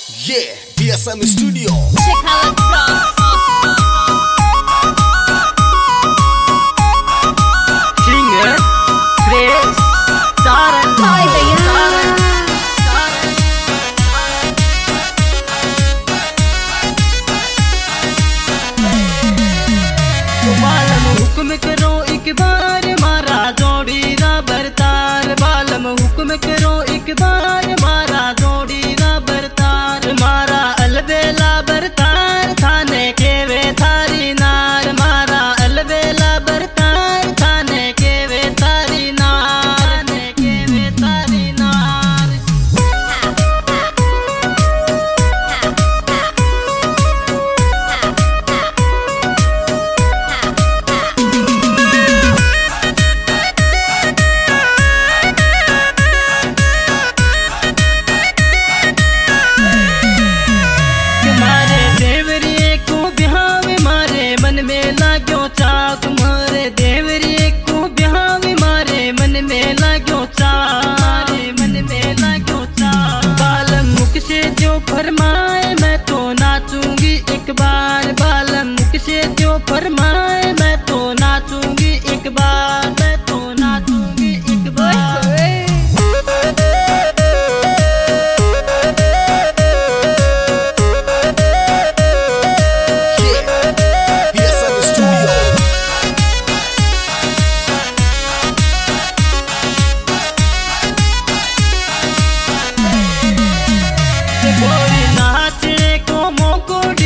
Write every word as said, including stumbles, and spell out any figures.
Yeah, D S M Studio. Check how it goes. Singer, Grace, Saran, Hi, भैया। बालम हुक्म करो एक बार मारा जोड़ी ना बरतार। बालम हुक्म करो एक बार मारा जोड़ी ना बरतार। मारा अलबेला बरतार थाने के वे थारी नार। मारा अलबेला बरतार थाने के वे थारी नार। थाने के वे थारी नार। चाक मारे देवरी को बिहावे मारे मन में लाग्यो चारे मन में लाग्यो चा। बालम मुख से जो फरमाए मैं तो नाचूंगी एक बार। बालम मुख से जो फरमाए मैं तो नाचूंगी एक बार। मैं तो नाचूंगी एक बार। कोई नाचने को मोको